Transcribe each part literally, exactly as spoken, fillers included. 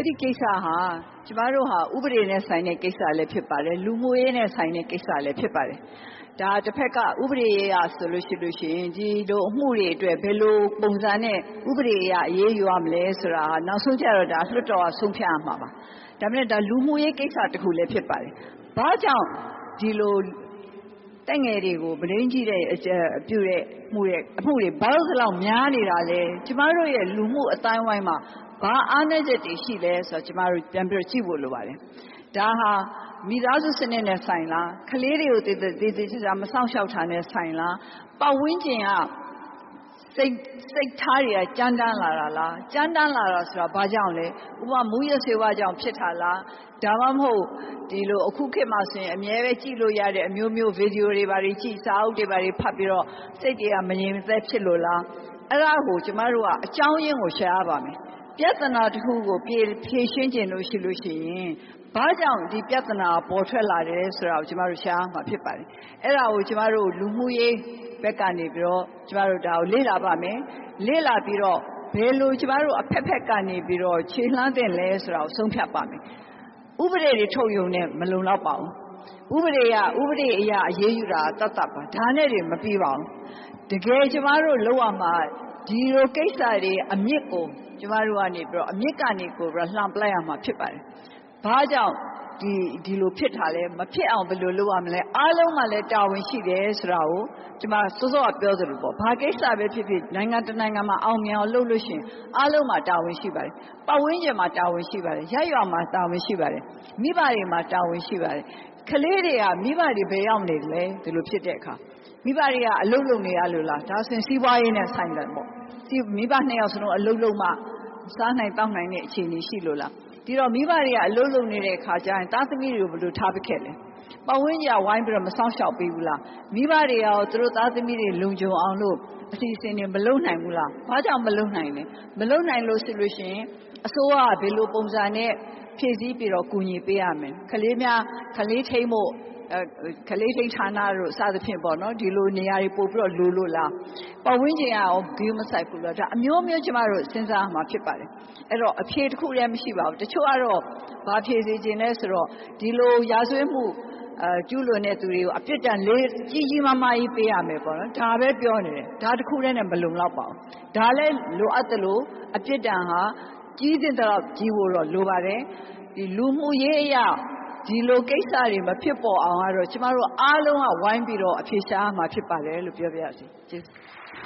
ဒီကိစ္စဟာကျမတို့ဟာဥပဒေနဲ့ဆိုင်တဲ့ကိစ္စလည်းဖြစ်ပါတယ်လူမှုရေးနဲ့ဆိုင်တဲ့ကိစ္စလည်းဖြစ်ပါတယ်ဒါတစ်ဖက်ကဥပဒေရေးရဆိုလို့ရှိလို့ရှိရင်ဒီလိုအမှုတွေအတွက်ဘယ်လိုပုံစံနဲ့ဥပဒေအရအရေးယူရမလဲဆိုတာဟာနောက်ဆုံးကျတော့ဒါလွှတ်တော်ကဆုံးဖြတ်ရမှာပါဒါပေမဲ့ဒါလူမှုရေးကိစ္စတစ်ခုလည်းဖြစ်ပါတယ်ဘာကြောင့်ဒီလိုတက်ငယ်တွေကိုဗလိန်းကြီးတဲ့အပြုတဲ့မှုရဲ့အမှုတွေဘာလို့လောက်များနေတာလဲကျမတို့ရဲ့လူမှုအတိုင်းဝိုင်းမှာဘာအားနည်းချက်တွေရှိလဲဆိုတော့ကျမတို့ပြန်ပြီးကြည့်ဖို့လိုပါတယ်ဒါဟာမိသားစုစနစ်နဲ့ဆိုင်လားကလေးတွေကိုတည်တည်တည်ချာမဆောင်ရှောက်တာနဲ့ဆိုင်လားပတ်ဝန်းကျင်ကစိတ်စိတ်ထားတွေကကြမ်းတမ်းလာတာလားကြမ်းတမ်းလာတာဆိုတာဘာကြောင့်လဲဥပမာမူရစေဝါကြောင့်ဖြစ်တာလားဒါမှမဟုတ်ဒီလိုအခုခေတ်မှာဆိုရင်အများပဲကြည့်လို့ရတဲ့အမျိုးမျိုးဗီဒီယိုတွေပါကြည့်စာအုပ်တွေပါဖတ်ပြီးတော့စိတ်တွေကမငြိမ်သက်ဖြစ်လို့လားအဲ့ဒါကိုကျမတို့ကအကြောင်းရင်းကိုရှာရပါမယ်ပြဿနာတစ်ခုကိုဖြေဖြေရှင်းခြင်းလို့ရှိလို့ရှိရင်ဘာကြောင့်ဒီပြဿနာပေါ်ထွက်လာတယ်ဆိုတာကိုကျမတို့ရှားမှာဖြစ်ပါတယ်အဲ့ဒါကိုကျမတို့လူမှုရေးဘက်ကနေပြီးတော့ကျမတို့ဒါကိုလေ့လာပါမယ်လေ့လာပြီးတော့ဘယ်လိုကျမတို့အဖက်ဖက်ကနေပြီးတော့ခြေလှမ်းတင်လဲဆိုတာကိုဆုံးဖြတ်ပါမယ်ဥပဒေတွေထုတ်ယုံနဲ့မလုံလောက်ပါဘူးဥပဒေကဥပဒေအရာအရေးယူတာတတ်တတ်ပါဒါနဲ့တွေမပြီးပါဘူးတကယ်ကျမတို့လောက်ရမှာဒီလိုကိစ္စတွေအမြင့်ကိုကျမတို့ကနေပြီးတော့အမြင့်ကနေကိုပြီးတော့လှန်ပလိုက်ရမှာဖြစ်ပါတယ်ဘာကြောင့်ဒီဒီလိုဖြစ်တာလဲမဖြစ်အောင်ဘယ်လိုလုပ်ရမလဲအားလုံးမှာလည်းတာဝန်ရှိတယ်ဆိုတာကိုကျမစောစောကပြောသလိုပေါ့ဘာကိစ္စပဲဖြစ်ဖြစ်နိုင်ငံတနိုင်ငံမှာအောင်မြင်အောင်လုပ်လို့ရှိရင်အားလုံးမှာတာဝန်ရှိပါတယ်ပတ်ဝန်းကျင်မှာတာဝန်ရှိပါတယ်ရပ်ရွာမှာတာဝန်ရှိပါတယ်မိဘတွေမှာတာဝန်ရှိပါတယ်ကလေးတွေကမိဘတွေဘယ်ရောက်နေလဲဒီလိုဖြစ်တဲ့အခါမိဘတွေကအလုပ်လုပ်နေရလို့လားဒါဆိုရင်စီးပွားရေးနဲ့ဆိုင်တယ်ပေါ့မိဘနှစ်ယောက်စလုံးအလုပ်လုပ်မှစားနိုင်တောက်နိုင်တဲ့အခြေအနေရှိလို့လားဒီတော့မိဘတွေကအလုပ်လုပ်နေတဲ့အခါကျရင်သားသမီးတွေကိုဘယ်လိုထားပစ်ခဲ့လဲပတ်ဝန်းကျင်ကဝိုင်းပြီးတော့မဆောင်ရှောက်ပေးဘူးလားမိဘတွေရောသူတို့သားသမီးတွေလုံခြုံအောင်လို့အစီအစဉ်တွေမလုပ်နိုင်ဘူးလားဘာကြောင့်မလုပ်နိုင်လဲမလုပ်နိုင်လို့ဆိုလို့ရှိရင်အစိုးရကဘယ်လိုပုံစံနဲ့ဖြည့်ဆည်းပြီးတော့ကူညီပေးရမယ်ကလေးများကလေးထိန်းဖို့ကလေးထိန်းဌာနတို့စသဖြင့်ပေါ့နော်ဒီလိုနေရာတွေပို့ပြီးတော့လိုလို့လားပတ်ဝန်းကျင်ကရောဂိမ်းမဆိုင်ဘူးလားဒါအမျိုးမျိုးကျမတို့စဉ်းစားမှာဖြစ်ပါတယ်အဲ့တော့အဖြေတစ်ခုတည်းမရှိပါဘူးတချို့ကတော့ဘာဖြေစေခြင်းလဲဆိုတော့ဒီလိုရာဇဝတ်မှုအဲကျူးလွန်တဲ့သူတွေကိုအပြစ်ဒဏ်လေးကြီးကြီးမားမားကြီးပေးရမယ်ပေါ့နော်ဒါပဲပြောနေတယ်ဒါတစ်ခုတည်းနဲ့မလုံလောက်ပါဘူးဒါလည်းလိုအပ်တယ်လို့အပြစ်ဒဏ်ဟာကြီးတဲ့တော့ကြီးဖို့တော့လိုပါတယ်ဒီလူမှုရေးအရာဒီလိုကိစ္စတွေမဖြစ်ပေါ်အောင်ကတော့ကျမတို့အားလုံးကဝိုင်းပြီးတော့အဖြေရှားမှာဖြစ်ပါတယ်လို့ပြောပြရစီကျေးဇူး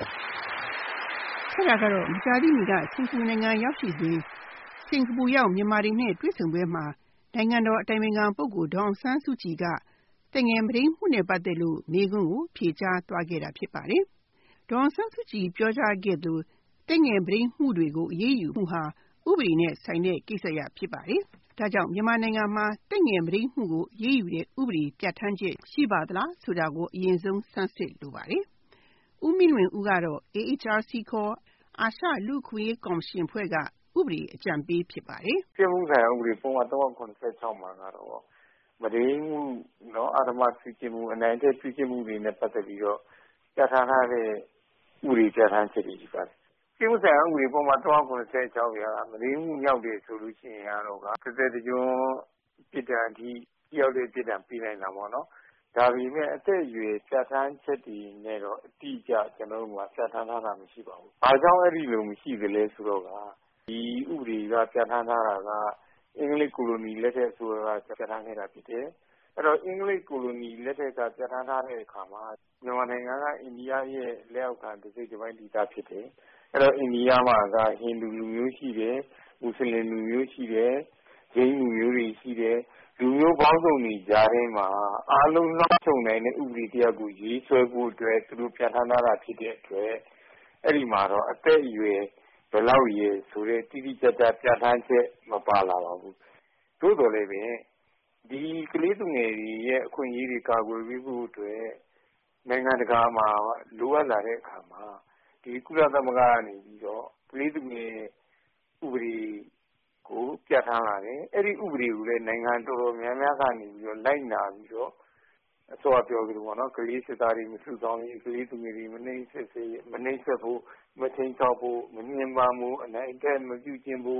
ဆက်ရကတော့မကြာသေးမီကစင်ကာပူနိုင်ငံရောက်ရှိစဉ်စင်ကာပူရောက်မြန်မာတွေနဲ့တွေ့ဆုံပွဲမှာနိုင်ငံတော်အတိုင်ပင်ခံပုဂ္ဂိုလ်ဒေါ်အောင်ဆန်းစုကြည်ကတငယ်မတိန်မှုနဲ့ပတ်သက်လို့မေးခွန်းကိုဖြေကြားသွားခဲ့တာဖြစ်ပါတယ်ဒေါ်အောင်ဆန်းစုကြည်ပြောကြားခဲ့သူတငယ်မတိန်မှုတွေကိုအရေးယူမှုဟာဥပဒေနဲ့ဆိုင်တဲ့ကိစ္စရပ်ဖြစ်ပါတယ်ဒါကြောင့်မြန်မာနိုင်ငံမှာတက်ငယ်မတိန်မှုကိုအရေးယူတဲ့ဥပဒေပြဋ္ဌာန်းချက်ရှိပါသလားဆိုတာကိုအရင်ဆုံးစမ်းစစ်လိုပါတယ်။ဦးမင်းလွင်ဦးကတော့ A H R C ခေါ်အာရှလူ့အခွင့်အရေးကော်မရှင်ဖွဲ့ကဥပဒေအကြံပေးဖြစ်ပါတယ်။ပြစ်မှုဆိုင်ရာဥပဒေပုံမှန်သုံးခုနှစ်၆မှာကတော့မတိန်မှုနော်အာဓမ္မပြုကျင့်မှုအနိုင်ကျင့်ပြုကျင့်မှုတွေနဲ့ပတ်သက်ပြီးတော့ပြဋ္ဌာန်းထားတဲ့ဥပဒေပြဋ္ဌာန်းချက်တွေရှိပါတယ်။ပြစ်မှုဆိုင်ရာဥပဒေပုံမှန်သုံးခုနှစ်၆ရာမတိန်မှုမြောက်တယ်ဆိုလို့ရှိရင်ကတော့ကတစ်သက်တကျွန်းပြစ်ဒဏ်ထိရောက်တဲ့ပြစ်ဒဏ်ပေးနိုင်တာပေါ့နော်။ဒါပေမဲ့အသက်အရွယ်ပြဋ္ဌာန်းချက်တွေနဲ့တော့အတိအကျကျွန်တော်တို့ကပြဋ္ဌာန်းထားတာမရှိပါဘူး။ဘာကြောင့်အဲ့ဒီလိုမရှိသလဲဆိုတော့ကဒီဥပဒေကပြဋ္ဌာန်းထားတာကအင်္ဂလိပ်ကိုလိုနီလက်ထက်ဆိုတော့ပြဋ္ဌာန်းခဲ့တာဖြစ်တယ်။အဲ့တော့အင်္ဂလိပ်ကိုလိုနီလက်ထက်ကပြဋ္ဌာန်းထားတဲ့အခါမှာမြန်မာနိုင်ငံကအိန္ဒိယရဲ့လက်အောက်ခံတစ်စိတ်တစ်ပိုင်းဒေသဖြစ်တယ်။အဲ့တော့အိန္ဒိယမှာကဟိန္ဒူလူမျိုးရှိတယ်၊မွတ်စလင်လူမျိုးရှိတယ်၊ဂျိန်းလူမျိုးတွေရှိတယ်။လူမျိုးပေါင်းစုံတွေကြားထဲမှာအားလုံးနှောက်ချုံနိုင်တဲ့ဥပဒေတရားကိုရေးဆွဲဖို့အတွက်သူတို့ပြဋ္ဌာန်းထားတာဖြစ်တဲ့အတွက်အဲ့ဒီမှာတော့အသက်အရွယ်ဘယ်လောက်ရည်ဆိုတဲ့တိတိကျကျပြဋ္ဌာန်းချက်မပါလာပါဘူး။သို့တော်လည်းပဲဒီကလေးသူငယ်တွေရဲ့အခွင့်အရေးတွေကာကွယ်ပေးဖို့အတွက်နိုင်ငံတကာမှာလိုအပ်လာတဲ့အခါမှာဒီကုလသမဂ္ဂကနေပြီးတော့ကလေးသူငယ်ဥပဒေကိုပြဋ္ဌာန်းလာတယ်။အဲ့ဒီဥပဒေကိုလည်းနိုင်ငံတော်တော်များများကနေပြီးတော့လိုက်နာပြီးတော့အစောပြောကြလို့ပေါ့နော်ကလေးစစ်သားတွေမစုဆောင်ရေးကလေးသူငယ်တွေမနှိမ့်ဆက်စေမနှိမ့်ဆက်ဖို့မချင်းချောက်ဖို့မမြင်ပါမှုအနိုင်အထက်မပြုကျင့်ဖို့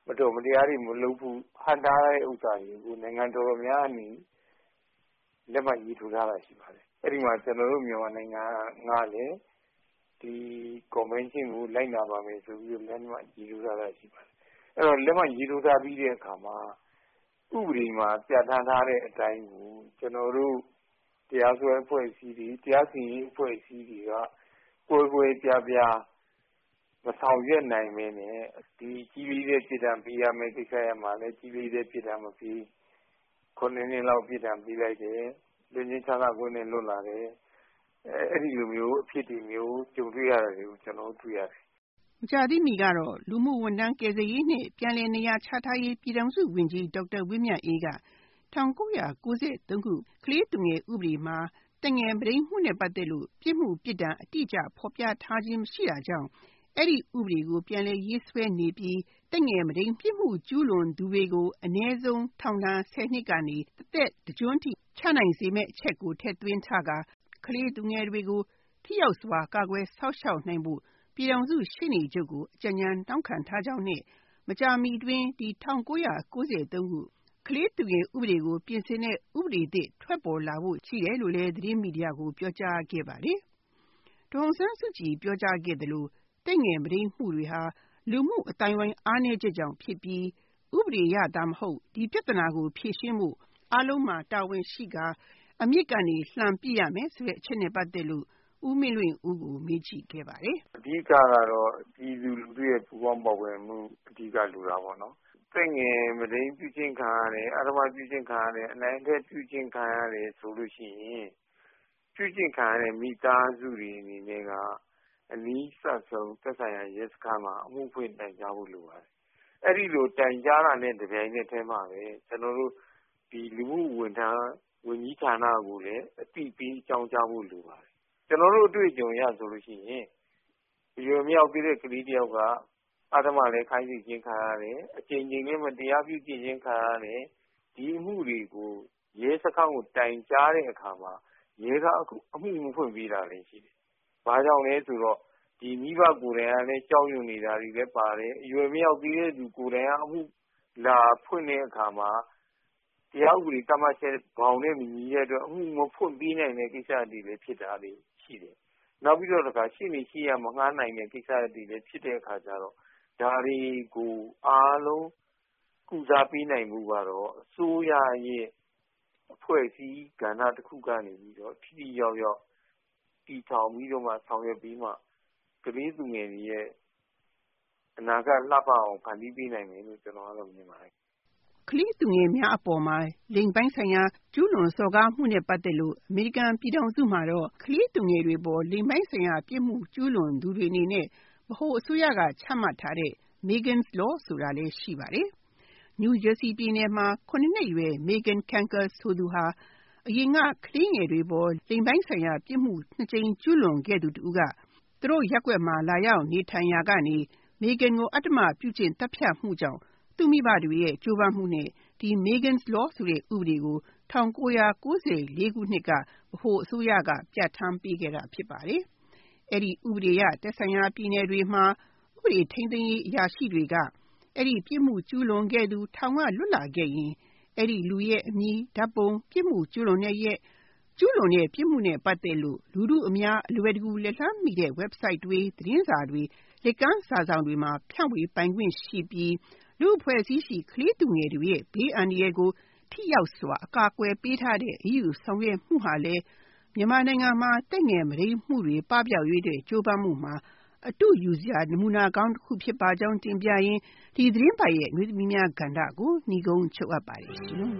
မတော်မတရားတွေမလုပ်ဘူးဟန်တားတဲ့ဥစ္စာတွေကိုနိုင်ငံတော်တော်များအနေလက်မှတ်ရေးထိုးထားတာရှိပါတယ်အဲ့ဒီမှာကျွန်တော်တို့မြန်မာနိုင်ငံကလည်းဒီ convention ကိုလိုက်နာပါမယ်ဆိုပြီးလက်မှတ်ရေးထိုးထားတာရှိပါတယ်အဲ့တော့လက်မှတ်ရေးထိုးထားပြီးတဲ့အခါမှာဥပဒေမှာပြဋ္ဌာန်းထားတဲ့အတိုင်းကိုကျွန်တော်တို့တရားစွဲအဖွဲ့အစည်းတွေတရားစီရင်အဖွဲ့အစည်းတွေကကိုယ်ကိုယ်ပြပြမဆောင်ရွက်နိုင်မင်းနဲ့ဒီကြီးလေးတဲ့ပြည်ထောင်ပေးရမယ့်ကိစ္စရမှာလည်းကြီးလေးတဲ့ပြည်ထောင်မပြီးခုနှစ်နှစ်လောက်ပြည်ထောင်ပြီးလိုက်တယ်လူချင်းချမ်းသာခွင့်နဲ့လွတ်လာတယ်အဲ့ဒီလိုမျိုးအဖြစ်တွေမျိုးကြုံတွေ့ရတယ်ကိုကျွန်တော်တွေ့ရတယ်မကြာသေးမီကတော့လူမှုဝန်ထမ်းကယ်ဆယ်ရေးနှင့်ပြန်လည်နေရာချထားရေးပြည်ထောင်စုဝန်ကြီးဒေါက်တာဝင်းမြတ်အေးက၁၉၉၃ခုကလေးသူငယ်ဥပဒေမှာသက်ငယ်မုဒိမ်းမှုနဲ့ပတ်သက်လို့ပြစ်မှုပြစ်ဒဏ်အတိအကျဖော်ပြထားခြင်းမရှိတာကြောင့်အဲ့ဒီဥပဒေကိုပြန်လည်ရေးဆွဲနေပြီးသက်ငယ်မုဒိမ်းပြစ်မှုကျူးလွန်သူတွေကိုအနည်းဆုံးထောင်ဒဏ်ဆယ်နှစ်ကနေတစ်သက်တစ်ကျွန်းထိချနိုင်စေမယ့်အချက်ကိုထည့်သွင်းထားကာကလေးသူငယ်တွေကိုထိရောက်စွာကာကွယ်စောင့်ရှောက်နိုင်ဖို့ပြည်ထောင်စုရှေ့နေချုပ်ကိုအကြံဉာဏ်တောင်းခံထားကြောင်းနဲ့မကြာမီတွင်ဒီ၁၉၉၃ခုကလေးသူငယ်ဥပဒေကိုပြင်ဆင်တဲ့ဥပဒေသစ်ထွက်ပေါ်လာဖို့ရှိတယ်လို့လည်းသတင်းမီဒီယာကိုပြောကြားခဲ့ပါတယ်။ဒေါ်အောင်ဆန်းစုကြည်ပြောကြားခဲ့သလိုသက်ငယ်မုဒိမ်းမှုတွေဟာလူမှုအတိုင်းဝိုင်းအားနည်းချက်ကြောင့်ဖြစ်ပြီးဥပဒေရတာမဟုတ်ဒီပြဿနာကိုဖြေရှင်းဖို့အားလုံးမှာတာဝန်ရှိကာအမြစ်ကနေလှန်ပြရမယ်ဆိုတဲ့အချက်နဲ့ပတ်သက်လို့ဦးမင်းလွင်ဦးကိုမေးကြည့်ခဲ့ပါတယ်။အဓိကကတော့ပြည်သူလူထုရဲ့ပူးပေါင်းပါဝင်မှုအဓိကလိုတာပေါ့နော်။သက်ငယ်မုဒိမ်းပြုခြင်းခံရတယ်အဓမ္မပြုခြင်းခံရတယ်အနိုင်အထက်ပြုခြင်းခံရတယ်ဆိုလို့ရှိရင်ပြုခြင်းခံရတဲ့မိသားစုတွေအနေနဲ့ကအနည်းဆက်ဆုံးသက်ဆိုင်ရာရဲစခန်းမှာအမှုဖွင့်တိုင်ကြားဖို့လိုပါတယ်။အဲ့ဒီလိုတိုင်ကြားတာနဲ့တပြိုင်နက်တည်းမှာပဲကျွန်တော်တို့ဒီလူမှုဝန်ထမ်းဝန်ကြီးဌာနကိုလည်းအသိပေးအကြောင်းကြားဖို့လိုပါတယ်။ကျွန်တော်တို့အတွေ့အကြုံရဆိုလို့ရှိရင်ဒီလိုမြောက်ပြီးတဲ့ကလေးတယောက်ကအဓမ္မလည်းခိုင်းစေခြင်းခံရတယ်အချိန်ချင်းလည်းမတရားပြုကျင့်ခြင်းခံရတယ်ဒီအမှုတွေကိုရဲစခန်းကိုတိုင်ကြားတဲ့အခါမှာရဲကအခုအမှုမဖွင့်ပေးတာလည်းရှိတယ်။ဘာကြောင့်လဲဆိုတော့ဒီမိဘကိုယ်တိုင်ကလည်းကြောက်ရွံ့နေတာတွေလည်းပါတယ်အရွယ်မြောက်ပြီးတဲ့သူကိုယ်တိုင်ကအမှုလာဖွင့်တဲ့အခါမှာတရားဥပဒေတမချက်ဘောင်နဲ့မညီတဲ့အတွက်အမှုမဖွင့်ပေးနိုင်တဲ့ကိစ္စတွေလည်းဖြစ်တာတွေရှိတယ်။နောက်ပြီးတော့တခါရှင်းနေရှိရမငှားနိုင်တဲ့ကိစ္စတွေလည်းဖြစ်တဲ့အခါကျတော့ဒါတွေကိုအားလုံးကုစားပေးနိုင်မှုကတော့အစိုးရရဲ့အဖွဲ့အစည်းကဏ္ဍတစ်ခုကနေပြီးတော့ထိထိရောက်ရောက်တည်ထောင်ပြီးတော့မှဆောင်ရွက်ပြီးမှကလေးသူငယ်တွေရဲ့အနာဂတ်လှပအောင်ဖန်တီးပေးနိုင်မယ်လို့ကျွန်တော်ကတော့မြင်ပါတယ်။ကလေးသူငယ်များအပေါ်မှာလိင်ပိုင်းဆိုင်ရာကျူးလွန်စော်ကားမှုနဲ့ပတ်သက်လို့အမေရိကန်ပြည်ထောင်စုမှာတော့ကလေးသူငယ်တွေပေါ်လိင်ပိုင်းဆိုင်ရာပြစ်မှုကျူးလွန်သူတွေအနေနဲ့ဗဟိုအစိုးရကချမှတ်ထားတဲ့ Megan's Law ဆိုတာလည်းရှိပါတယ်။ New Jersey ပြည်နယ်မှာခုနှစ်နှစ်အရွယ် Megan Kanker ဆိုသူဟာအရင်ကကလေးငယ်တွေပေါ်လိင်ပိုင်းဆိုင်ရာပြစ်မှုနှစ်ကြိမ်ကျူးလွန်ခဲ့သူတူကသူတို့ရက်ွက်မှာလာရောက်နေထိုင်ရာကနေ Megan ကိုအတ္တမပြုကျင့်တပ်ဖြတ်မှုကြောင့်သူမိဘတွေရဲ့ကြိုးပမ်းမှုနဲ့ဒီ Megan's Law ဆိုတဲ့ဥပဒေကို၁၉၉၄ခုနှစ်ကဗဟိုအစိုးရကပြဋ္ဌာန်းပေးခဲ့တာဖြစ်ပါတယ်။အဲ့ဒီဥပဒေရသက်ဆိုင်ရာပြည်နယ်တွေမှာဥပဒေထိန်းသိမ်းရေးအရာရှိတွေကအဲ့ဒီပြစ်မှုကျူးလွန်ခဲ့သူထောင်ကလွတ်လာခဲ့ရင်အဲ့ဒီလူရဲ့အမည်ဓာတ်ပုံပြစ်မှုကျူးလွန်တဲ့ရဲ့ကျူးလွန်တဲ့ပြစ်မှုနဲ့ပတ်သက်လို့လူထုအများအလွယ်တကူလက်လှမ်းမီတဲ့ website တွေသတင်းစာတွေလက်ကမ်းစာစောင်တွေမှာဖြန့်ဝေပိုင်ခွင့်ရှိပြီးလူအဖွဲ့အစည်းရှိကလေးသူငယ်တွေရဲ့ဘေးအန္တရာယ်ကိုထိရောက်စွာအကာအကွယ်ပေးထားတဲ့အရေးယူဆောင်ရွက်မှုဟာလည်းမြန်မာနိုင်ငံမှာသက်ငယ်မုဒိမ်းမှုတွေပပျောက်ရေးတဲ့ကြိုးပမ်းမှုမှာအတူယူစရာနမူနာကောင်းတစ်ခုဖြစ်ပါကြောင်းတင်ပြရင်းဒီသတင်းပတ်ရဲ့အမျိုးသမီးများကဏ္ဍကိုညီကုန်းချုပ်အပ်ပါတယ်ရှင်။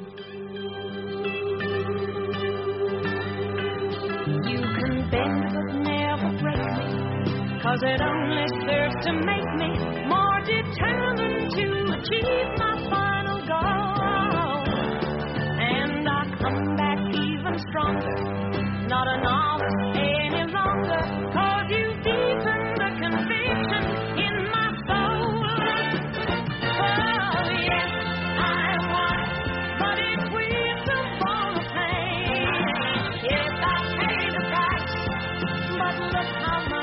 You can bend but never break me Cause it only serves to make me more determined to achieve my final goal And I come back even stronger Not a novice any longer Cause you deepened the conviction in my soul Oh yes, I won But it's with the ball of pain Yes, I paid the price But look how much